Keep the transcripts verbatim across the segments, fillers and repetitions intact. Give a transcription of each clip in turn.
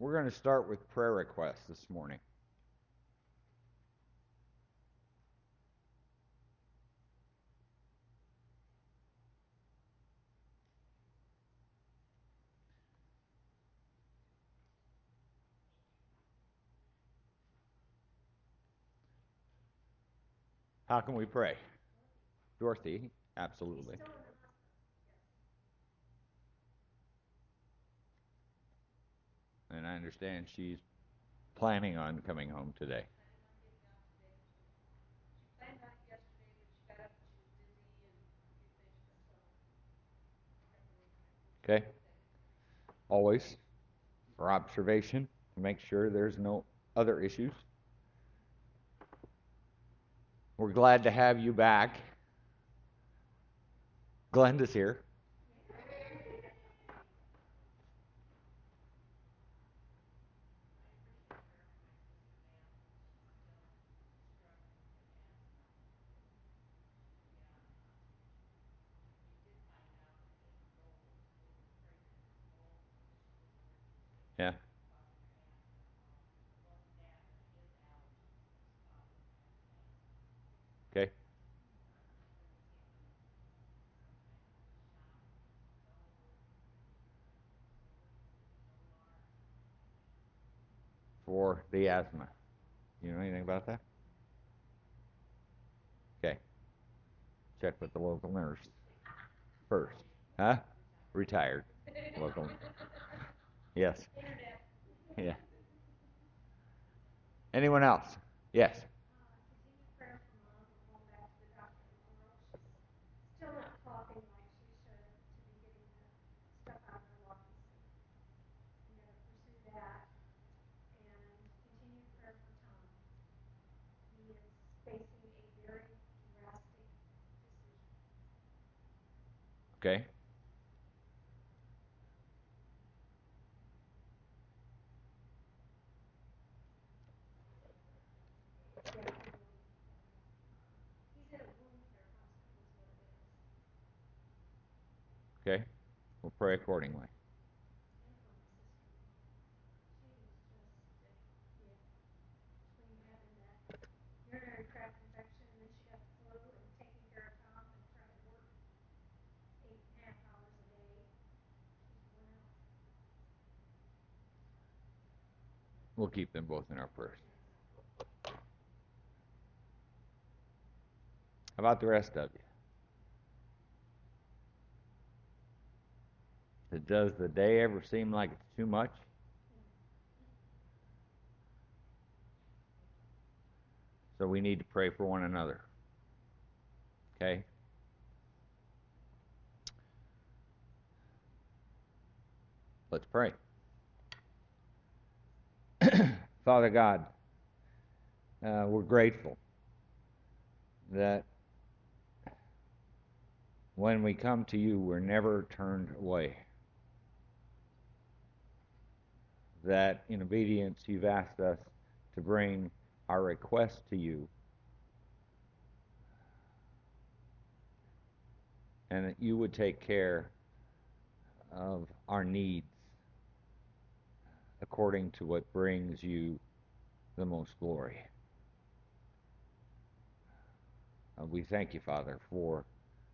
We're going to start with prayer requests this morning. How can we pray? Dorothy, absolutely. And I understand she's planning on coming home today. Okay? Always for observation to make sure there's no other issues. We're glad to have you back. Glenda's here. Yeah. Okay. For the asthma. You know anything about that? Okay. Check with the local nurse first. Huh? Retired. Local. Yes. Yeah. Anyone else? Yes. Okay. Okay. We'll pray accordingly. We'll keep them both in our prayers. How about the rest of you? Does the day ever seem like it's too much? So we need to pray for one another. Okay? Let's pray. Father God, uh, we're grateful that when we come to you, we're never turned away. That in obedience, you've asked us to bring our request to you, and that you would take care of our needs according to what brings you the most glory. Uh, we thank you, Father, for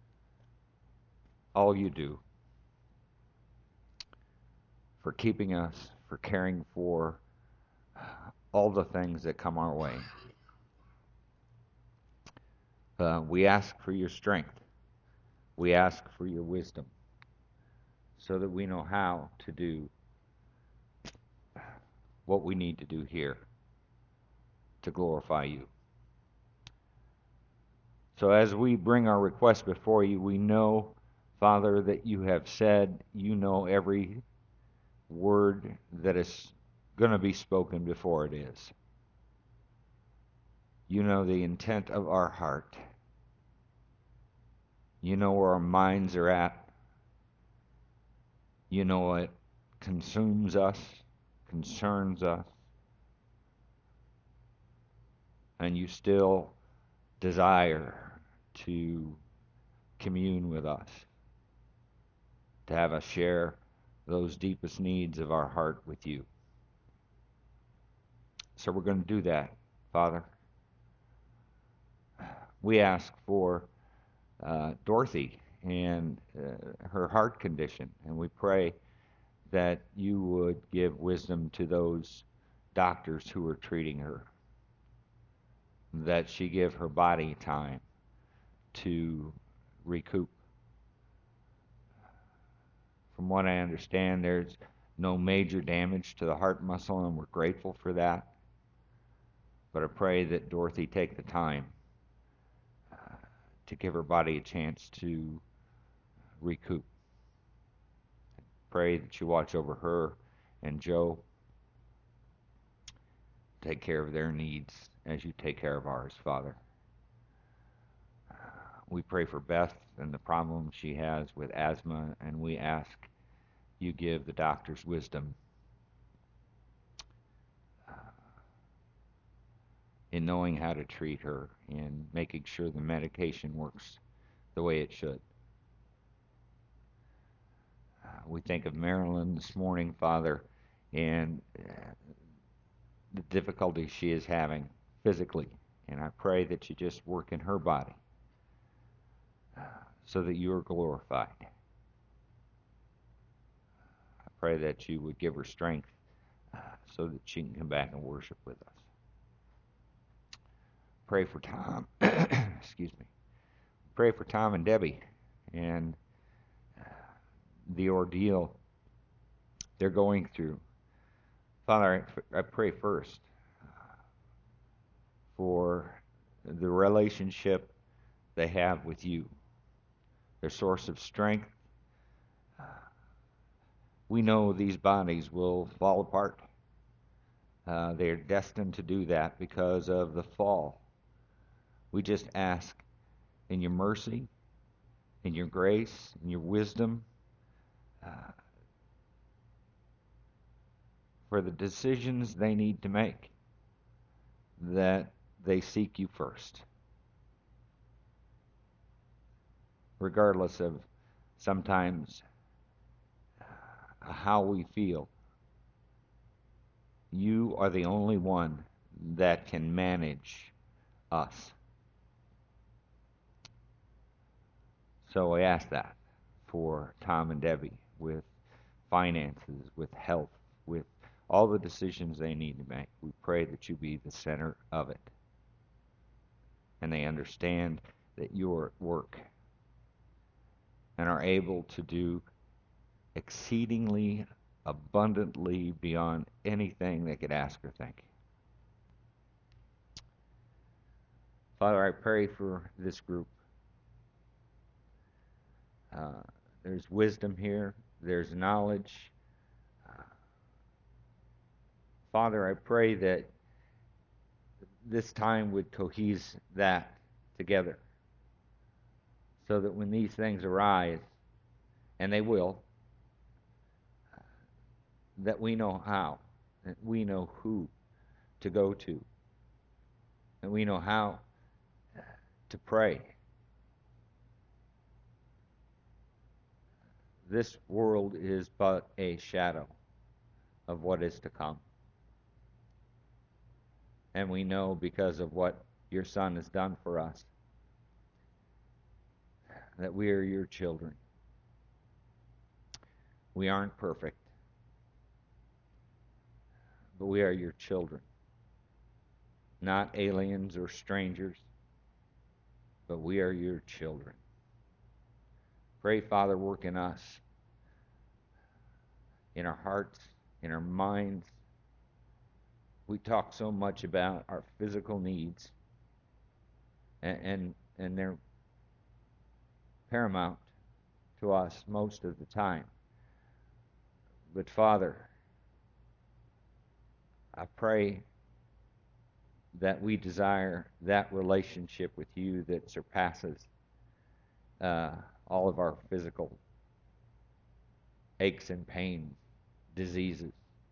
all you do, for keeping us, for caring for all the things that come our way. Uh, we ask for your strength. We ask for your wisdom so that we know how to do what we need to do here to glorify you. So as we bring our request before you, we know, Father, that you have said you know every word that is going to be spoken before it is. You know the intent of our heart. You know where our minds are at. You know what consumes us, concerns us. And you still desire to commune with us, to have us share those deepest needs of our heart with you. So we're going to do that, Father. We ask for uh, Dorothy and uh, her heart condition, and we pray that you would give wisdom to those doctors who are treating her, that she give her body time to recoup. From what I understand, there's no major damage to the heart muscle, and we're grateful for that. But I pray that Dorothy take the time uh, to give her body a chance to recoup. Pray that you watch over her and Joe. Take care of their needs as you take care of ours, Father. We pray for Beth and the problem she has with asthma, and we ask you give the doctors wisdom uh, in knowing how to treat her and making sure the medication works the way it should. Uh, we think of Marilyn this morning, Father, and uh, the difficulty she is having physically. And I pray that you just work in her body uh, so that you are glorified. I pray that you would give her strength uh, so that she can come back and worship with us. Pray for Tom. Excuse me. Pray for Tom and Debbie and uh, the ordeal they're going through. Father, I, I pray first for the relationship they have with you, their source of strength. Uh, we know these bodies will fall apart. Uh, they are destined to do that because of the fall. We just ask in your mercy, in your grace, in your wisdom, uh, for the decisions they need to make, that they seek you first. Regardless of sometimes uh, how we feel, you are the only one that can manage us. So I ask that for Tom and Debbie with finances, with health, with all the decisions they need to make. We pray that you be the center of it. And they understand that you're at work and are able to do exceedingly abundantly beyond anything they could ask or think. Father, I pray for this group. Uh, there's wisdom here. There's knowledge. Uh, Father, I pray that this time would cohese that together so that when these things arise, and they will, that we know how, that we know who to go to, and we know how to pray. This world is but a shadow of what is to come. And we know because of what your Son has done for us that we are your children. We aren't perfect, but we are your children. Not aliens or strangers, but we are your children. Pray, Father, work in us, in our hearts, in our minds. We talk so much about our physical needs, and, and, and they're paramount to us most of the time. But Father, I pray that we desire that relationship with you that surpasses uh, all of our physical aches and pains, diseases,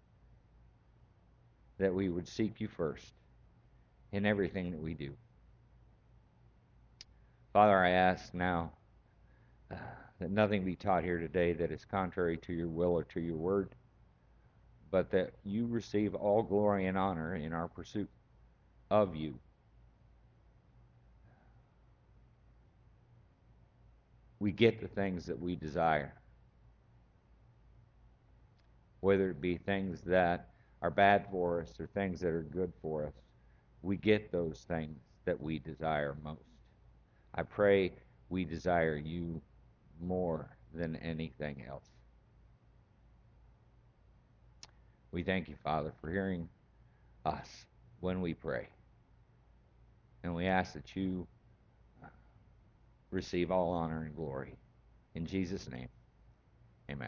that we would seek you first in everything that we do. Father, I ask now uh, that nothing be taught here today that is contrary to your will or to your word, but that you receive all glory and honor in our pursuit of you. We get the things that we desire, whether it be things that are bad for us or things that are good for us. We get those things that we desire most. I pray we desire you more than anything else. We thank you, Father, for hearing us when we pray. And we ask that you receive all honor and glory. In Jesus' name, amen.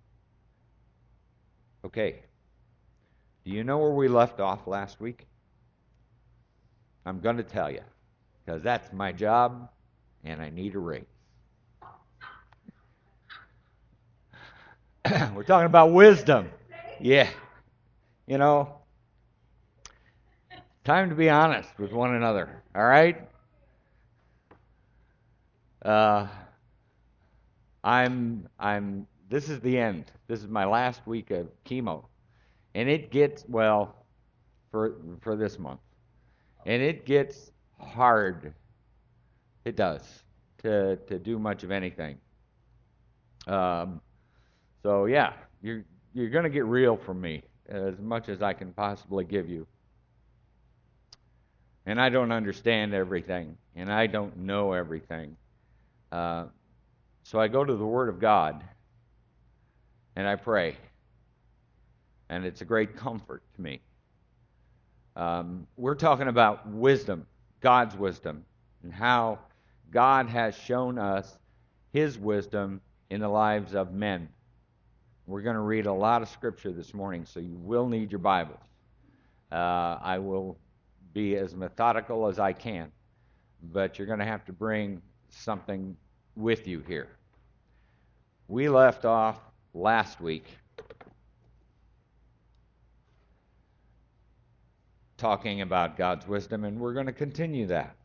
Okay. Do you know where we left off last week? I'm going to tell you, because that's my job, and I need a raise. We're talking about wisdom. Yeah. You know, time to be honest with one another, all right? Uh, I'm, I'm, this is the end. This is my last week of chemo. And it gets, well, for, for this month. And it gets hard. It does, to, to do much of anything. Um, so yeah, you're, you're going to get real from me as much as I can possibly give you. And I don't understand everything, and I don't know everything. Uh, so I go to the Word of God, and I pray. And it's a great comfort to me. Um, we're talking about wisdom, God's wisdom, and how God has shown us His wisdom in the lives of men. We're going to read a lot of Scripture this morning, so you will need your Bibles. Uh, I will be as methodical as I can, but you're going to have to bring something with you here. We left off last week talking about God's wisdom, and we're going to continue that.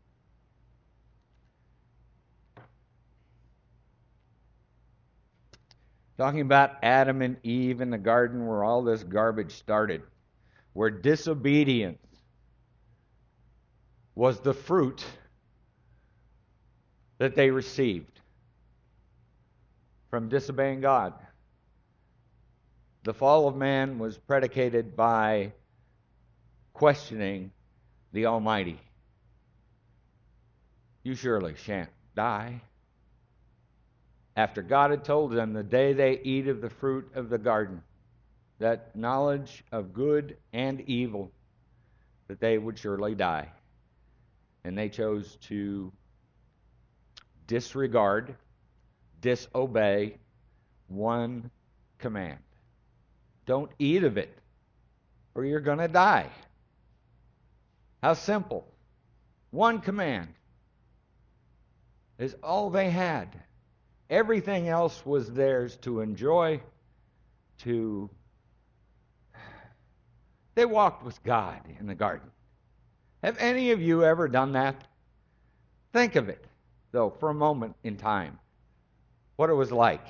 Talking about Adam and Eve in the garden where all this garbage started, where disobedience was the fruit that they received from disobeying God. The fall of man was predicated by questioning the Almighty. You surely shan't die. After God had told them the day they eat of the fruit of the garden, that knowledge of good and evil, that they would surely die. And they chose to disregard, disobey one command. Don't eat of it, or you're going to die. How simple. One command is all they had. Everything else was theirs to enjoy, to... They walked with God in the garden. Have any of you ever done that? Think of it, though, for a moment in time. What it was like.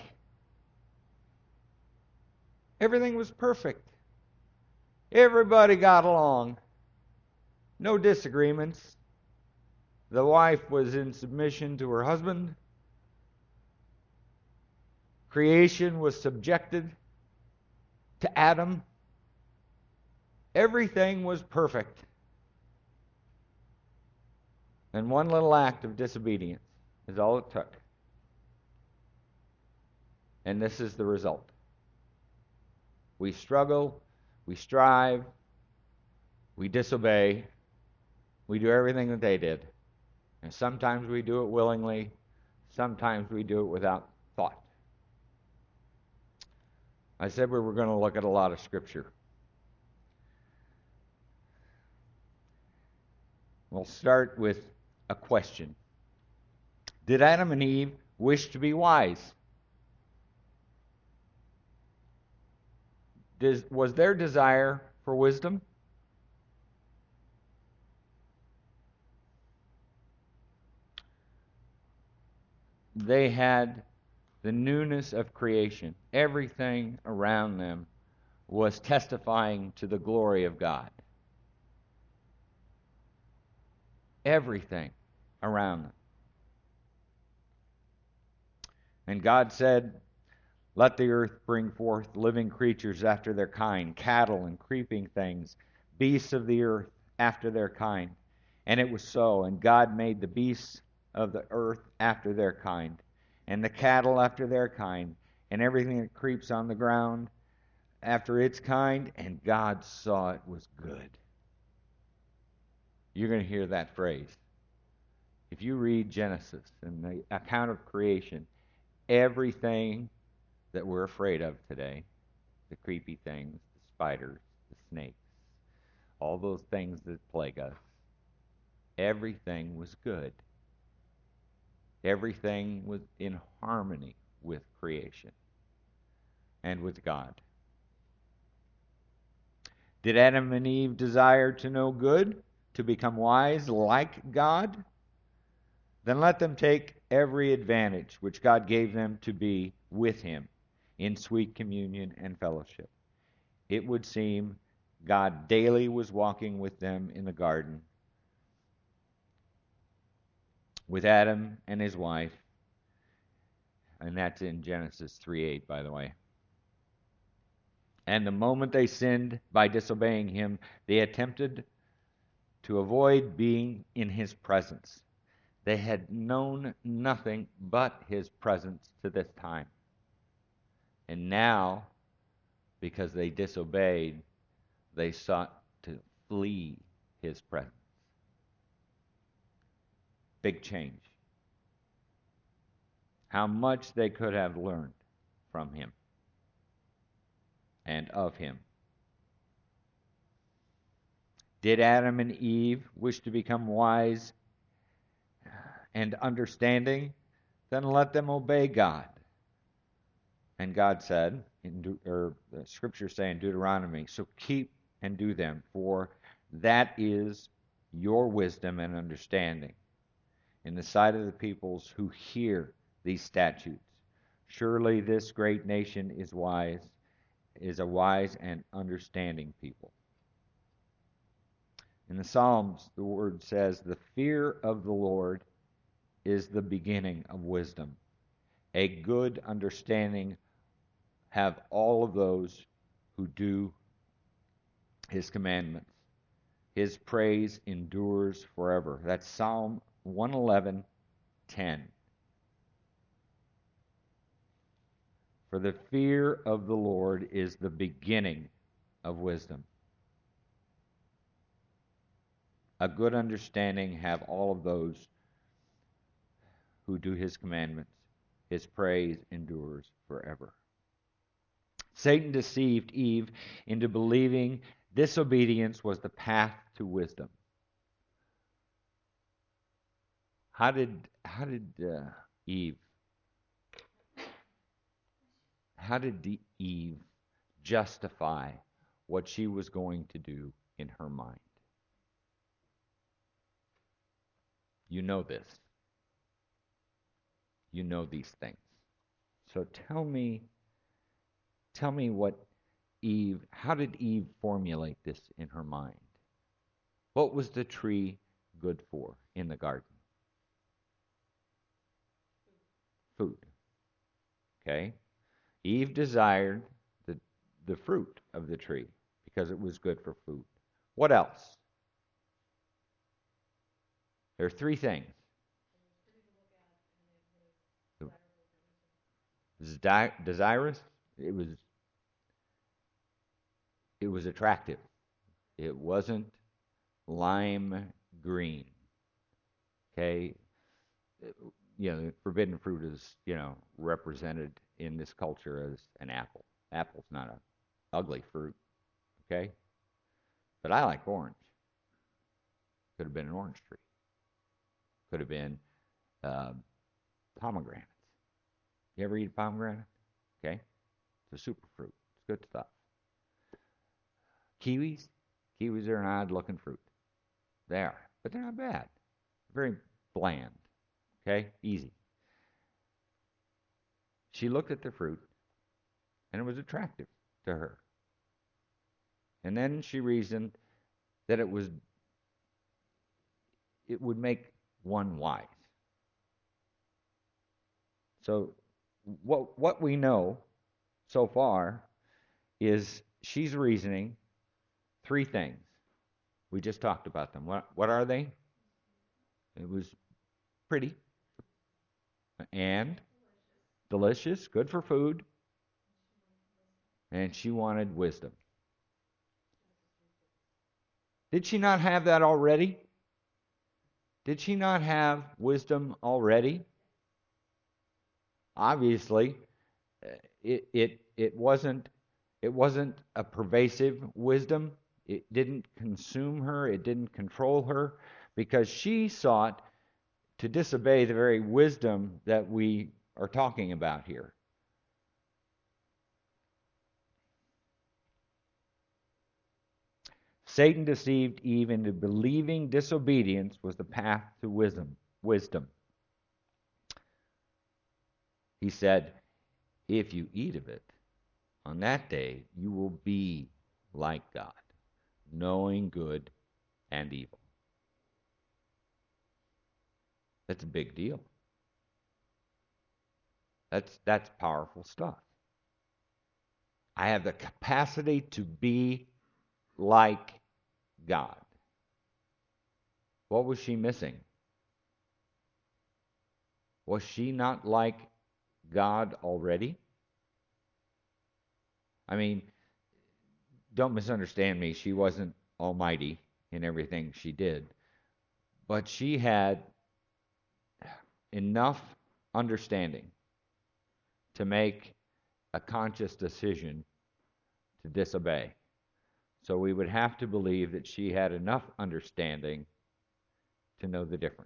Everything was perfect. Everybody got along. No disagreements. The wife was in submission to her husband. Creation was subjected to Adam. Everything was perfect. And one little act of disobedience is all it took. And this is the result. We struggle, we strive, we disobey, we do everything that they did. And sometimes we do it willingly, sometimes we do it without thought. I said we were going to look at a lot of Scripture. We'll start with a question. Did Adam and Eve wish to be wise? Does, was their desire for wisdom? They had the newness of creation. Everything around them was testifying to the glory of God. Everything around them. And God said, "Let the earth bring forth living creatures after their kind, cattle and creeping things, beasts of the earth after their kind." And it was so. And God made the beasts of the earth after their kind, and the cattle after their kind, and everything that creeps on the ground after its kind. And God saw it was good. You're going to hear that phrase. If you read Genesis and the account of creation, everything that we're afraid of today, the creepy things, the spiders, the snakes, all those things that plague us, everything was good. Everything was in harmony with creation and with God. Did Adam and Eve desire to know good, to become wise like God? Then let them take every advantage which God gave them to be with Him in sweet communion and fellowship. It would seem God daily was walking with them in the garden, with Adam and his wife, and that's in Genesis three eight, by the way. And the moment they sinned by disobeying Him, they attempted to avoid being in His presence. They had known nothing but His presence to this time. And now, because they disobeyed, they sought to flee His presence. Big change. How much they could have learned from Him and of Him. Did Adam and Eve wish to become wise and understanding? Then let them obey God. And God said, in, or the scriptures say in Deuteronomy, so keep and do them, for that is your wisdom and understanding in the sight of the peoples who hear these statutes. Surely this great nation is wise, is a wise and understanding people. In the Psalms, the word says, the fear of the Lord is the beginning of wisdom. A good understanding have all of those who do His commandments. His praise endures forever. That's Psalm one eleven ten. For the fear of the Lord is the beginning of wisdom. A good understanding have all of those who do His commandments. His praise endures forever. Satan deceived Eve into believing disobedience was the path to wisdom. How did how did uh, Eve how did Eve justify what she was going to do in her mind? You know this. You know these things. So tell me tell me what Eve, how did Eve formulate this in her mind? What was the tree good for in the garden? Food. Okay? Eve desired the, the fruit of the tree because it was good for food. What else? There are three things. It was di- desirous. It was it was attractive. It wasn't lime green. Okay? You know, forbidden fruit is, you know, represented in this culture as an apple. Apple's not an ugly fruit. Okay? But I like orange. Could have been an orange tree. Could have been uh, pomegranates. You ever eat pomegranate? Okay? It's a super fruit. It's good stuff. Kiwis? Kiwis are an odd-looking fruit. They are. But they're not bad. Very bland. Okay? Easy. She looked at the fruit, and it was attractive to her. And then she reasoned that it was it would make one wise. So what what we know so far is she's reasoning three things. We just talked about them. What what are they? It was pretty and delicious, good for food, and she wanted wisdom. Did she not have that already? Did she not have wisdom already? Obviously, it it it wasn't it wasn't a pervasive wisdom. It didn't consume her, it didn't control her, because she sought to disobey the very wisdom that we are talking about here. Satan deceived Eve into believing disobedience was the path to wisdom. Wisdom. He said, "If you eat of it, on that day you will be like God, knowing good and evil." That's a big deal. That's that's powerful stuff. I have the capacity to be like God. What was she missing? Was she not like God already? I mean, don't misunderstand me. She wasn't almighty in everything she did. But she had enough understanding to make a conscious decision to disobey. So we would have to believe that she had enough understanding to know the difference.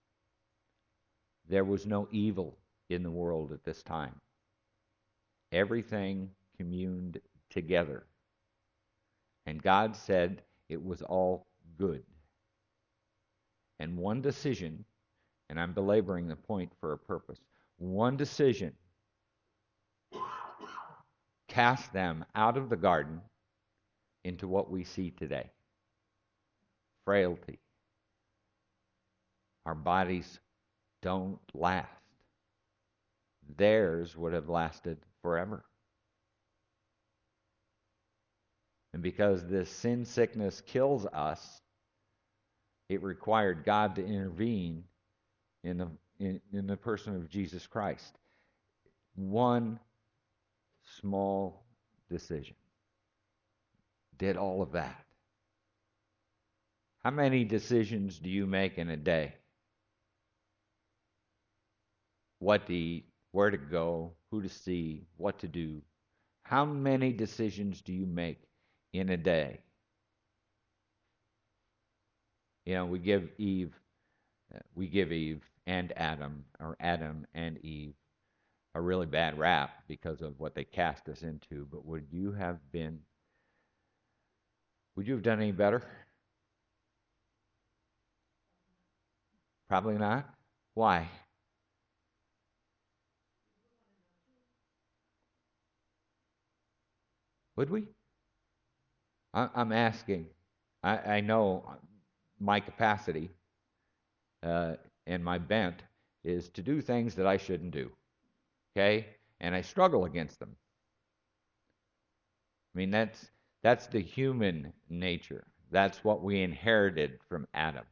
There was no evil in the world at this time. Everything communed together. And God said it was all good. And one decision, and I'm belaboring the point for a purpose, one decision cast them out of the garden into what we see today. Frailty. Our bodies don't last. Theirs would have lasted forever. And because this sin sickness kills us, it required God to intervene in the, in, in the person of Jesus Christ. One small decision did all of that. How many decisions do you make in a day? What to eat, where to go, who to see, what to do. How many decisions do you make in a day? You know, we give Eve, we give Eve and Adam, or Adam and Eve, a really bad rap because of what they cast us into. But would you have been, would you have done any better? Probably not. Why? Would we? I, I'm asking. I, I know my capacity uh, and my bent is to do things that I shouldn't do. Okay? And I struggle against them. I mean, that's that's the human nature. That's what we inherited from Adam.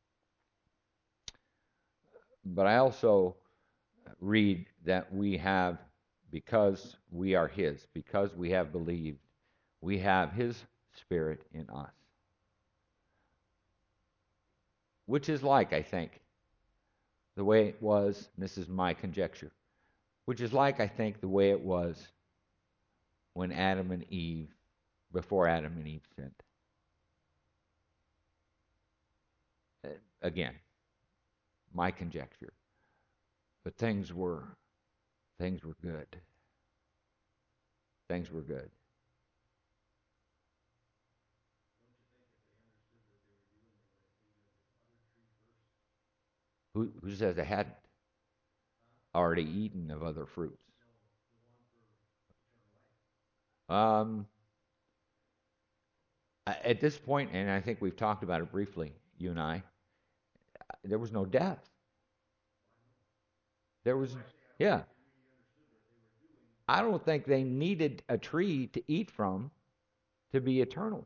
But I also read that we have, because we are His, because we have believed, we have His Spirit in us. Which is like, I think, the way it was, and this is my conjecture, which is like, I think, the way it was when Adam and Eve, before Adam and Eve sinned. Again, my conjecture. But things were, things were good. Things were good. Who, who says they hadn't already eaten of other fruits? Um, At this point, and I think we've talked about it briefly, you and I, there was no death. There was, yeah. I don't think they needed a tree to eat from to be eternal.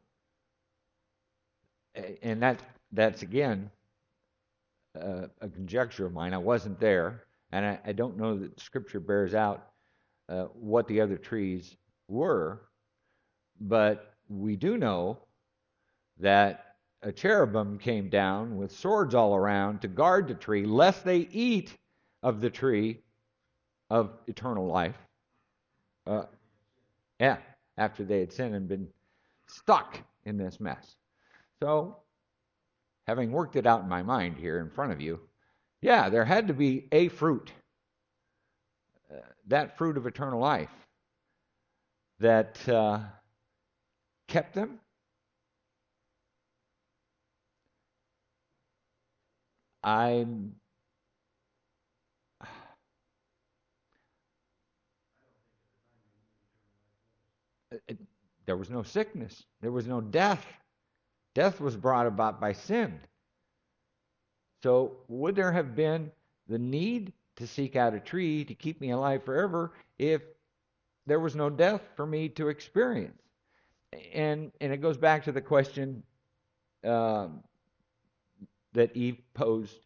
And that that's again uh, a conjecture of mine. I wasn't there, and I, I don't know that Scripture bears out uh, what the other trees were, but we do know that a cherubim came down with swords all around to guard the tree, lest they eat of the tree of eternal life. Uh, yeah, after they had sinned and been stuck in this mess. So, having worked it out in my mind here in front of you, yeah, there had to be a fruit, uh, that fruit of eternal life, that uh, kept them. I it, there was no sickness, there was no death. Death was brought about by sin. So, would there have been the need to seek out a tree to keep me alive forever if there was no death for me to experience? And and it goes back to the question um, that Eve posed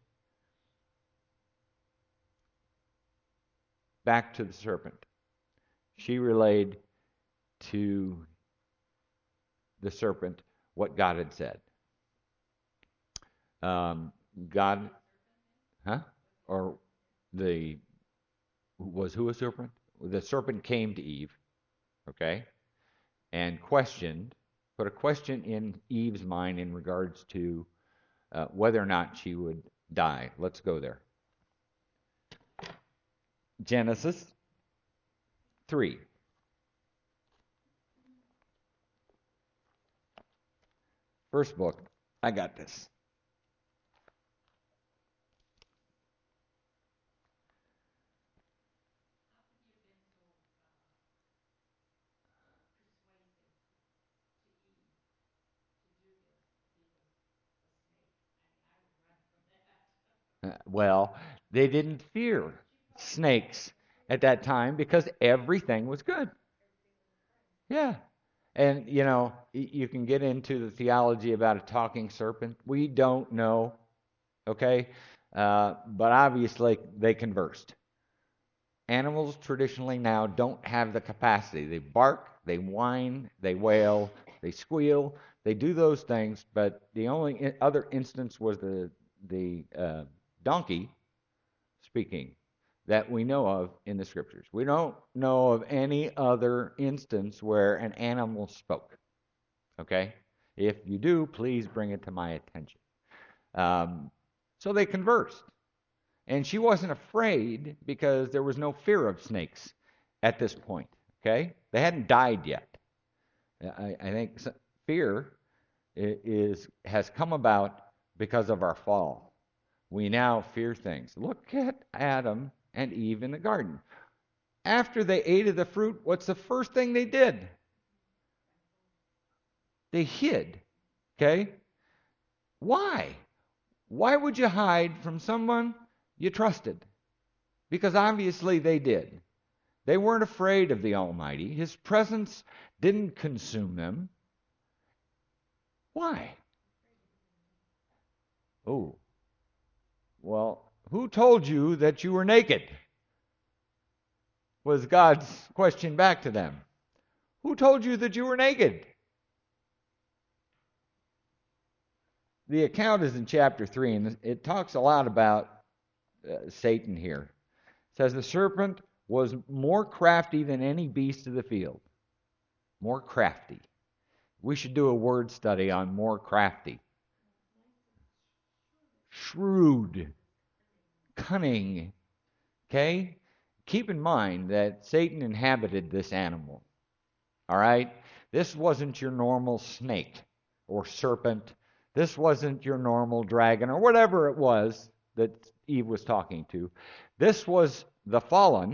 back to the serpent. She relayed to the serpent what God had said. Um, God, huh? Or the was who a serpent? The serpent came to Eve, okay, and questioned, put a question in Eve's mind in regards to uh, whether or not she would die. Let's go there. Genesis three. First book. I got this. Uh, well, they didn't fear snakes at that time because everything was good. Yeah. And, you know, you can get into the theology about a talking serpent. We don't know, okay? Uh, but obviously they conversed. Animals traditionally now don't have the capacity. They bark, they whine, they wail, they squeal, they do those things, but the only other instance was the, the uh, donkey speaking that we know of in the scriptures. We don't know of any other instance where an animal spoke. Okay? If you do, please bring it to my attention. Um, so they conversed. And she wasn't afraid because there was no fear of snakes at this point. Okay? They hadn't died yet. I, I think fear is has come about because of our fall. We now fear things. Look at Adam and Eve in the garden. After they ate of the fruit, what's the first thing they did? They hid. Okay? Why? Why would you hide from someone you trusted? Because obviously they did. They weren't afraid of the Almighty. His presence didn't consume them. Why? Oh, well, who told you that you were naked? Was God's question back to them. Who told you that you were naked? The account is in chapter three, and it talks a lot about uh, Satan here. It says the serpent was more crafty than any beast of the field. More crafty. We should do a word study on more crafty. Shrewd. Cunning. Okay? Keep in mind that Satan inhabited this animal. All right? This wasn't your normal snake or serpent. This wasn't your normal dragon or whatever it was that Eve was talking to. This was the fallen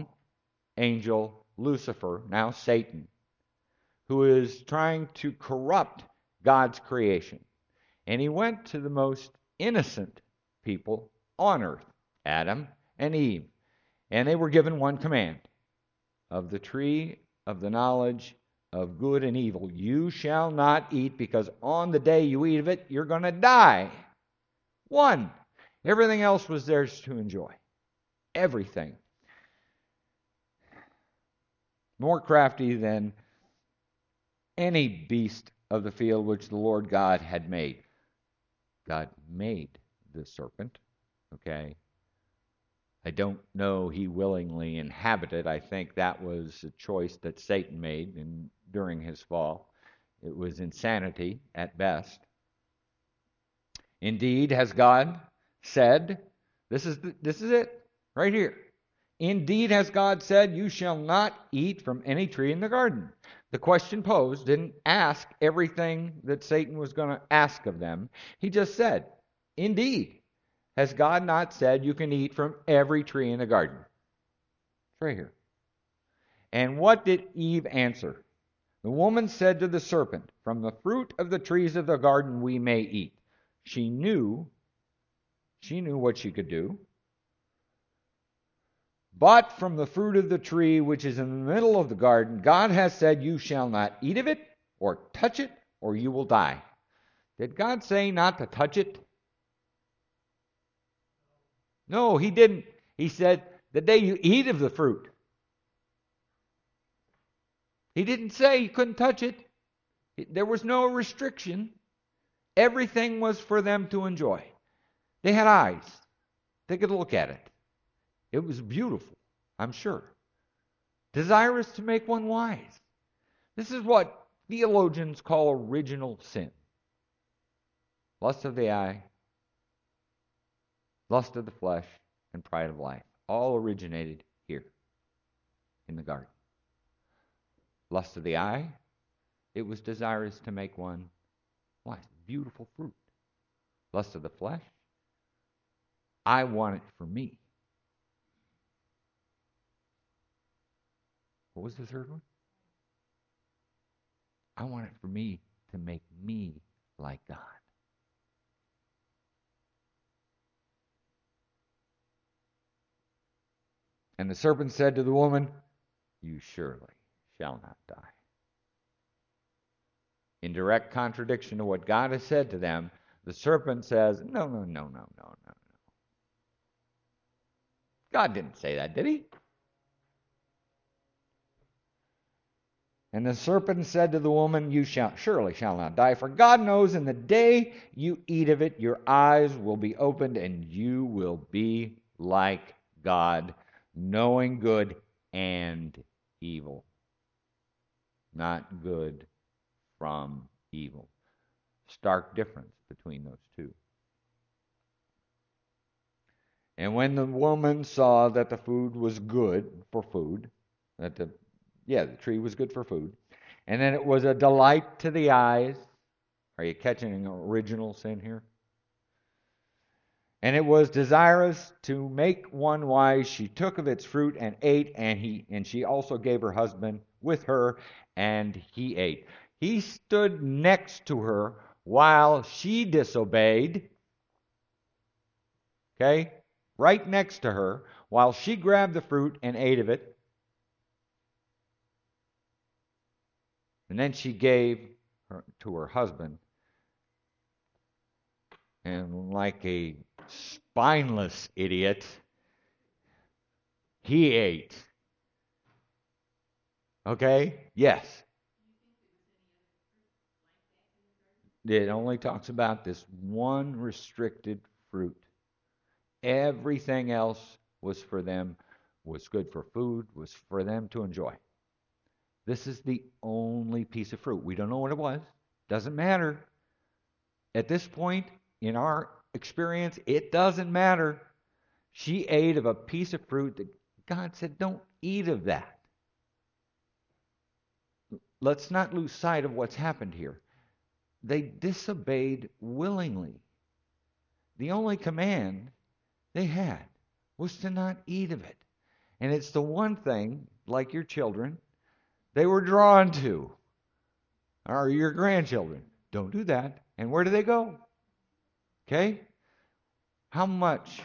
angel Lucifer, now Satan, who is trying to corrupt God's creation. And he went to the most innocent people on earth, Adam and Eve. And they were given one command: of the tree of the knowledge of good and evil you shall not eat, because on the day you eat of it, you're going to die. One. Everything else was theirs to enjoy. Everything. More crafty than any beast of the field which the Lord God had made. God made the serpent, okay? I don't know he willingly inhabited. I think that was a choice that Satan made in, during his fall. It was insanity at best. Indeed, has God said, this is the, this is it, right here. Indeed, has God said, you shall not eat from any tree in the garden. The question posed didn't ask everything that Satan was going to ask of them. He just said, indeed, has God not said you can eat from every tree in the garden? It's right here. And what did Eve answer? The woman said to the serpent, from the fruit of the trees of the garden we may eat. She knew, she knew what she could do. But from the fruit of the tree which is in the middle of the garden, God has said, you shall not eat of it, or touch it, or you will die. Did God say not to touch it? No, he didn't. He said, the day you eat of the fruit. He didn't say you couldn't touch it. There was no restriction. Everything was for them to enjoy. They had eyes. They could look at it. It was beautiful, I'm sure. Desirous to make one wise. This is what theologians call original sin. Lust of the eye, lust of the flesh, and pride of life. All originated here in the garden. Lust of the eye, it was desirous to make one wise. Beautiful fruit. Lust of the flesh, I want it for me. What was the third one? I want it for me to make me like God. And the serpent said to the woman, you surely shall not die. In direct contradiction to what God has said to them, the serpent says, no, no, no, no, no, no, no. God didn't say that, did he? And the serpent said to the woman, you shall surely shall not die, for God knows in the day you eat of it, your eyes will be opened, and you will be like God, knowing good and evil. Not good from evil. Stark difference between those two. And when the woman saw that the food was good for food, that the yeah, the tree was good for food, and then it was a delight to the eyes. Are you catching an original sin here? And it was desirous to make one wise. She took of its fruit and ate, and he and she also gave her husband with her, and he ate. He stood next to her while she disobeyed. Okay? Right next to her, while she grabbed the fruit and ate of it. And then she gave her, to her husband. And like a spineless idiot, he ate. Okay? Yes. It only talks about this one restricted fruit. Everything else was for them, was good for food, was for them to enjoy. This is the only piece of fruit. We don't know what it was. Doesn't matter. At this point, in our experience, it doesn't matter. She ate of a piece of fruit that God said, don't eat of that. Let's not lose sight of what's happened here. They disobeyed willingly. The only command they had was to not eat of it. And it's the one thing, like your children, they were drawn to, or your grandchildren. Don't do that. And where do they go? Okay? How much?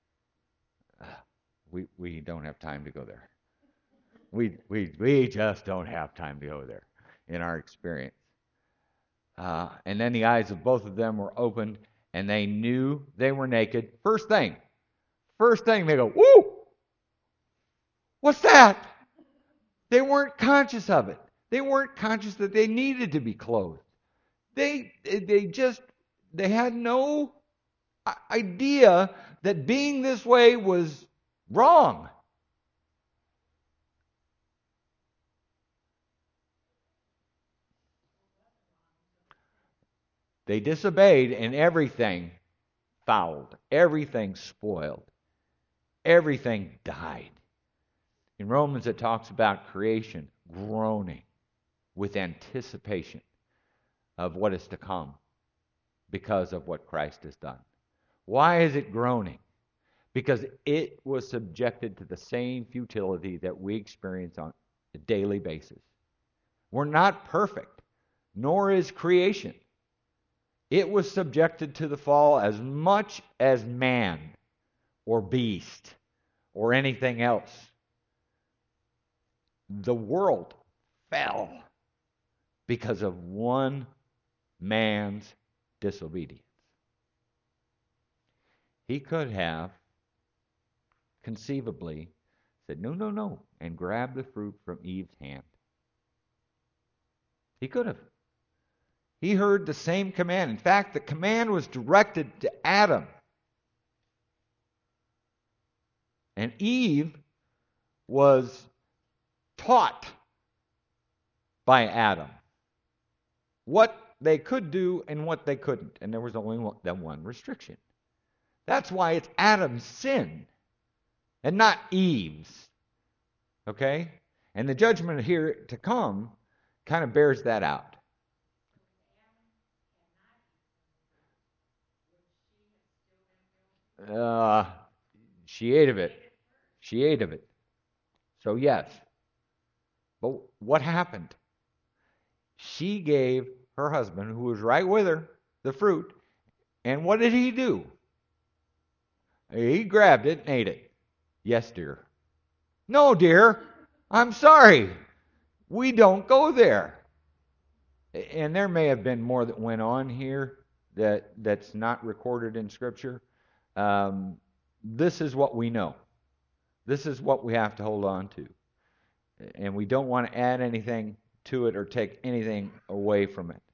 We, we don't have time to go there. We, we, we just don't have time to go there in our experience. Uh, and then the eyes of both of them were opened, and they knew they were naked. First thing, first thing they go, woo! What's that? They weren't conscious of it. They weren't conscious that they needed to be clothed. They, they just, they had no idea that being this way was wrong. They disobeyed, and everything fouled. Everything spoiled. Everything died. In Romans, it talks about creation groaning with anticipation of what is to come because of what Christ has done. Why is it groaning? Because it was subjected to the same futility that we experience on a daily basis. We're not perfect, nor is creation. It was subjected to the fall as much as man or beast or anything else. The world fell because of one man's disobedience. He could have conceivably said, no, no, no, and grabbed the fruit from Eve's hand. He could have. He heard the same command. In fact, the command was directed to Adam. And Eve was taught by Adam what they could do and what they couldn't. And there was only one, that one restriction. That's why it's Adam's sin and not Eve's. Okay? And the judgment here to come kind of bears that out. Uh, she ate of it. She ate of it. So yes. But what happened? She gave her husband, who was right with her, the fruit. And what did he do? He grabbed it and ate it. Yes, dear. No, dear. I'm sorry. We don't go there. And there may have been more that went on here that that's not recorded in Scripture. Um, this is what we know. This is what we have to hold on to. And we don't want to add anything to it or take anything away from it.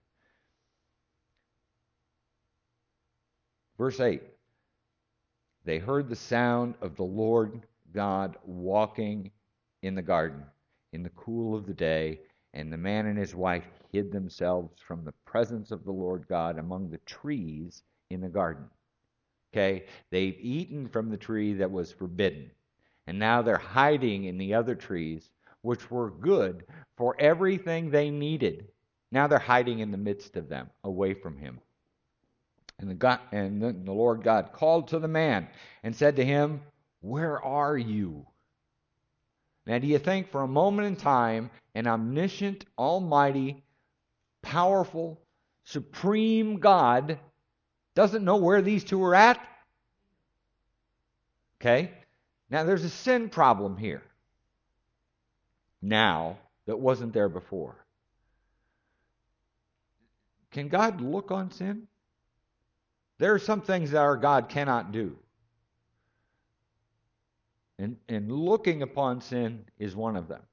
Verse eight. They heard the sound of the Lord God walking in the garden in the cool of the day, and the man and his wife hid themselves from the presence of the Lord God among the trees in the garden. Okay? They've eaten from the tree that was forbidden, and now they're hiding in the other trees, which were good for everything they needed. Now they're hiding in the midst of them, away from him. And the, God, and the Lord God called to the man and said to him, where are you? Now, do you think for a moment in time, an omniscient, almighty, powerful, supreme God doesn't know where these two are at? Okay? Now, there's a sin problem here now that wasn't there before. Can God look on sin? There are some things that our God cannot do. And, and looking upon sin is one of them.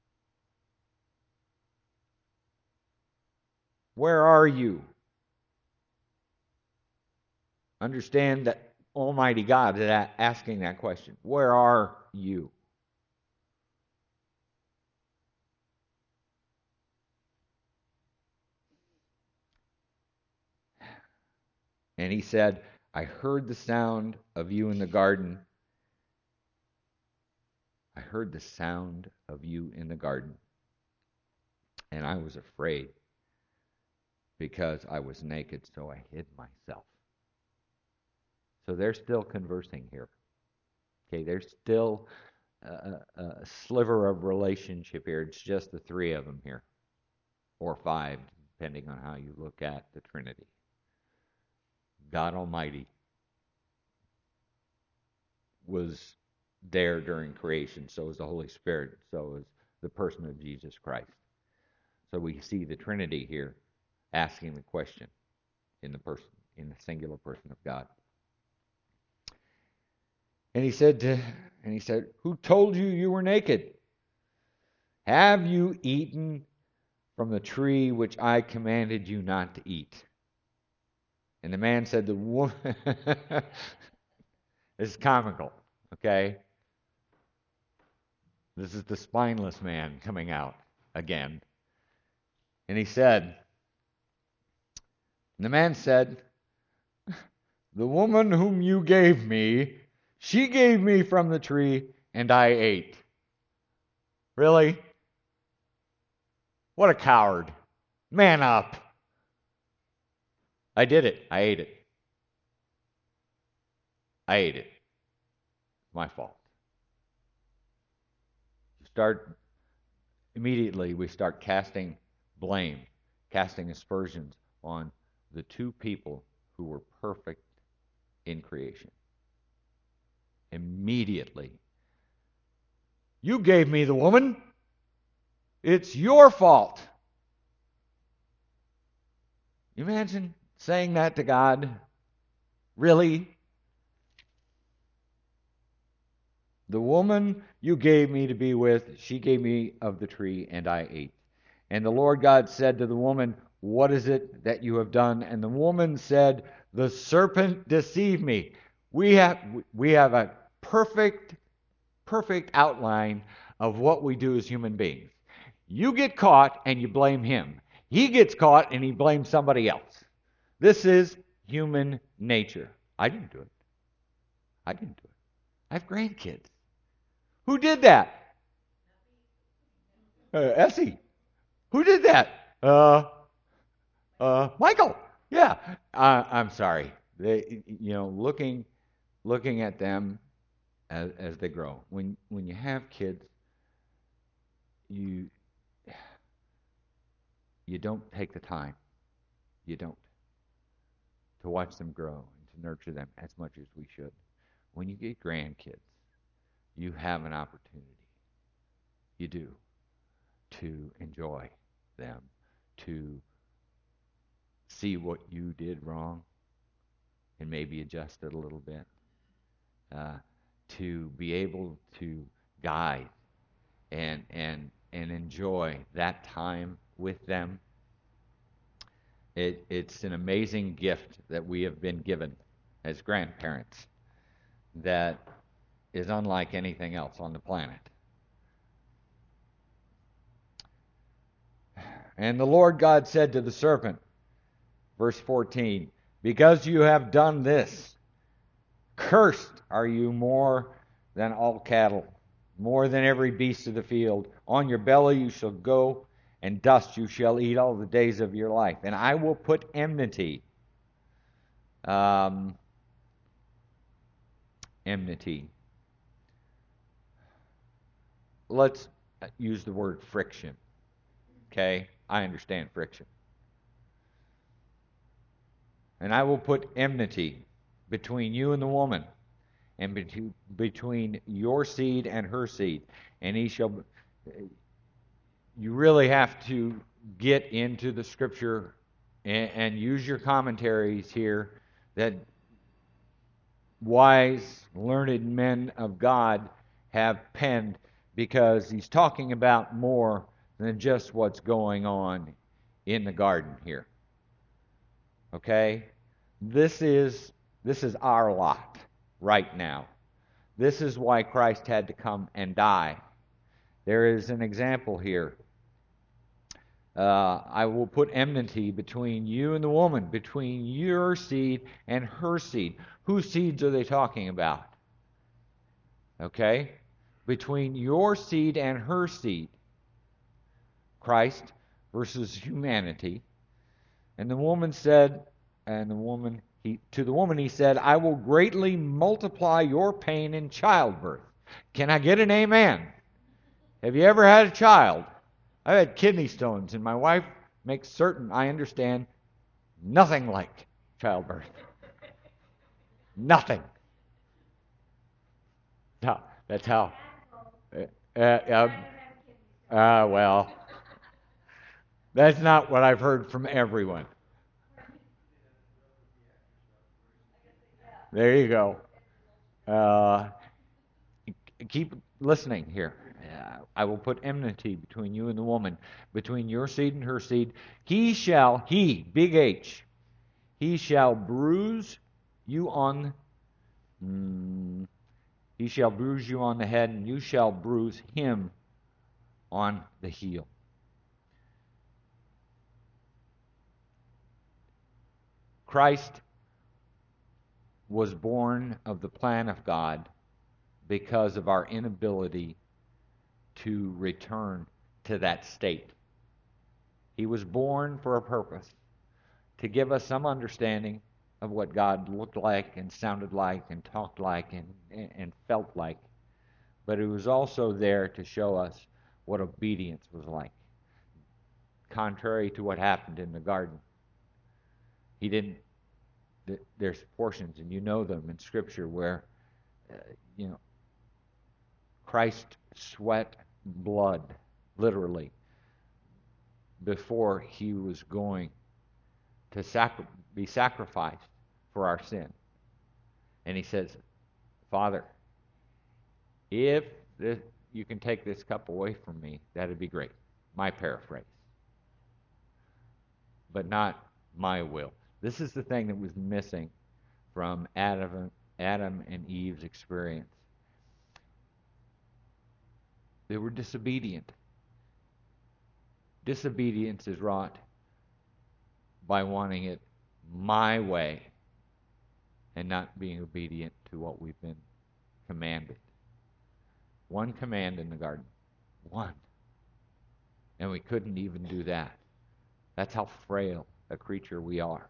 Where are you? Understand that Almighty God is asking that question. Where are you? And he said, I heard the sound of you in the garden. I heard the sound of you in the garden. And I was afraid because I was naked, so I hid myself. So they're still conversing here. Okay, there's still a, a sliver of relationship here. It's just the three of them here. Or five, depending on how you look at the Trinity. God Almighty was there during creation, so is the Holy Spirit, so is the person of Jesus Christ. So we see the Trinity here asking the question in the person, in the singular person of God. And he said to, and he said, "Who told you you were naked? Have you eaten from the tree which I commanded you not to eat?" And the man said, "The woman." This is comical, okay? This is the spineless man coming out again. And he said, and the man said, "The woman whom you gave me, she gave me from the tree, and I ate." Really? What a coward. Man up. I did it. I ate it. I ate it. My fault. Start immediately we start casting blame, casting aspersions on the two people who were perfect in creation. Immediately. You gave me the woman. It's your fault. You imagine saying that to God? Really? The woman you gave me to be with, she gave me of the tree, and I ate. And the Lord God said to the woman, "What is it that you have done?" And the woman said, "The serpent deceived me." We have we have a perfect, perfect outline of what we do as human beings. You get caught and you blame him. He gets caught and he blames somebody else. This is human nature. I didn't do it. I didn't do it. I have grandkids. Who did that? Uh, Essie. Who did that? Uh, uh, Michael. Yeah. Uh, I'm sorry. They, you know, looking, looking at them as, as they grow. When when you have kids, you you don't take the time. You don't to watch them grow and to nurture them as much as we should. When you get grandkids, you have an opportunity. You do to enjoy them, to see what you did wrong and maybe adjust it a little bit, uh, to be able to guide and and and enjoy that time with them. It, it's an amazing gift that we have been given as grandparents that is unlike anything else on the planet. And the Lord God said to the serpent, verse fourteen, "Because you have done this, cursed are you more than all cattle, more than every beast of the field. On your belly you shall go, and dust you shall eat all the days of your life. And I will put enmity." Um, enmity. Let's use the word friction. Okay? I understand friction. "And I will put enmity between you and the woman, and between your seed and her seed. And he shall..." You really have to get into the scripture and, and use your commentaries here that wise, learned men of God have penned, because he's talking about more than just what's going on in the garden here. Okay? This is this is our lot right now. This is why Christ had to come and die. There is an example here. Uh, I will put enmity between you and the woman, between your seed and her seed. Whose seeds are they talking about? Okay? Between your seed and her seed. Christ versus humanity. And the woman said, and the woman, he, to the woman he said, "I will greatly multiply your pain in childbirth." Can I get an amen? Have you ever had a child? I've had kidney stones, and my wife make certain I understand nothing like childbirth. Nothing. No, that's how. Uh, uh, uh, uh, well, that's not what I've heard from everyone. There you go. Uh, keep listening here. Uh, I will put enmity between you and the woman, between your seed and her seed. He shall, he, big H, he shall bruise you on, mm, he shall bruise you on the head, and you shall bruise him on the heel. Christ was born of the plan of God because of our inability to return to that state. He was born for a purpose, to give us some understanding of what God looked like and sounded like and talked like and, and felt like. But it was also there to show us what obedience was like. Contrary to what happened in the garden, he didn't. There's portions, and you know them in Scripture, where uh, you know Christ sweat blood, literally, before he was going to sacri- be sacrificed for our sin. And he says, Father, if this, you can take this cup away from me, that'd be great. My paraphrase. But not my will. This is the thing that was missing from Adam, Adam and Eve's experience. They were disobedient. Disobedience is wrought by wanting it my way and not being obedient to what we've been commanded. One command in the garden. One. And we couldn't even do that. That's how frail a creature we are.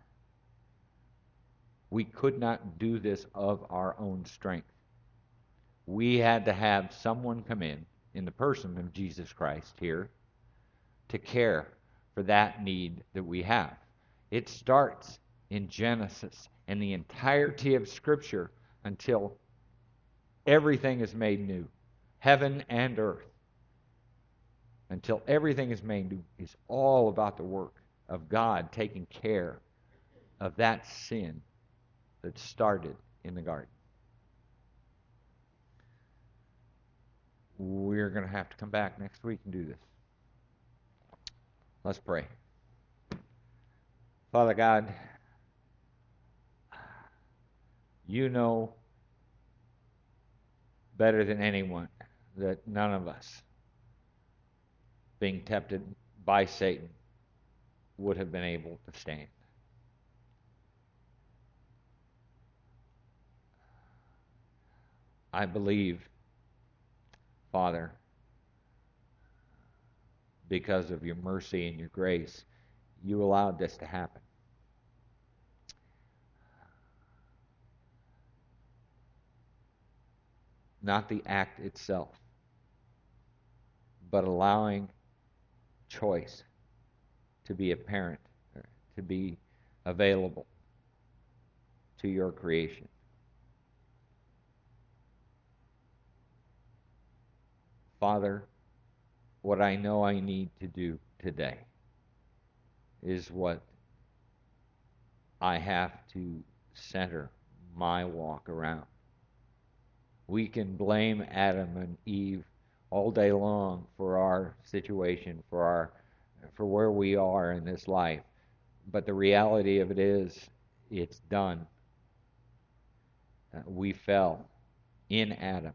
We could not do this of our own strength. We had to have someone come in, in the person of Jesus Christ here, to care for that need that we have. It starts in Genesis and the entirety of Scripture until everything is made new. Heaven and earth. Until everything is made new is all about the work of God taking care of that sin that started in the garden. We're going to have to come back next week and do this. Let's pray. Father God, you know better than anyone that none of us, being tempted by Satan, would have been able to stand. I believe, Father, because of your mercy and your grace, you allowed this to happen. Not the act itself, but allowing choice to be apparent, to be available to your creation. Father, what I know I need to do today is what I have to center my walk around. We can blame Adam and Eve all day long for our situation, for our for where we are in this life. But the reality of it is, it's done. Uh, we fell in Adam.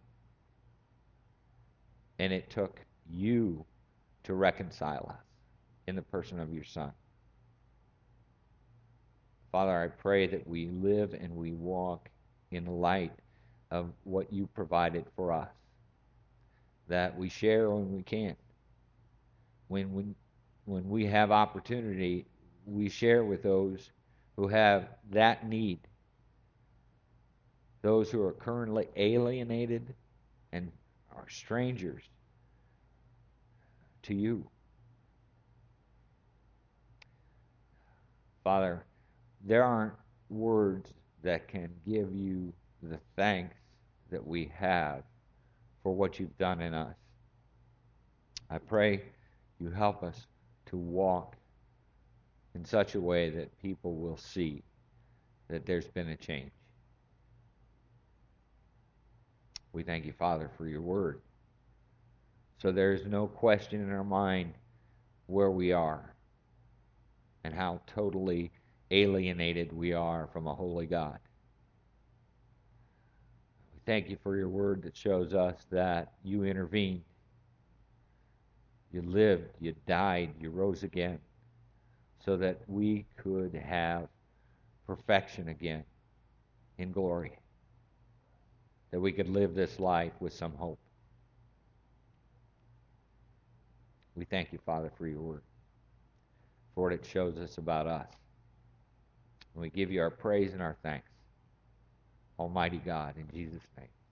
And it took you to reconcile us in the person of your Son. Father, I pray that we live and we walk in light of what you provided for us. That we share when we can. When we, when we have opportunity, we share with those who have that need. Those who are currently alienated and are strangers to you. Father, there aren't words that can give you the thanks that we have for what you've done in us. I pray you help us to walk in such a way that people will see that there's been a change. We thank you, Father, for your word. So there's no question in our mind where we are and how totally alienated we are from a holy God. We thank you for your word that shows us that you intervened. You lived, you died, you rose again so that we could have perfection again in glory, that we could live this life with some hope. We thank you, Father, for your word, for what it shows us about us. And we give you our praise and our thanks. Almighty God, in Jesus' name.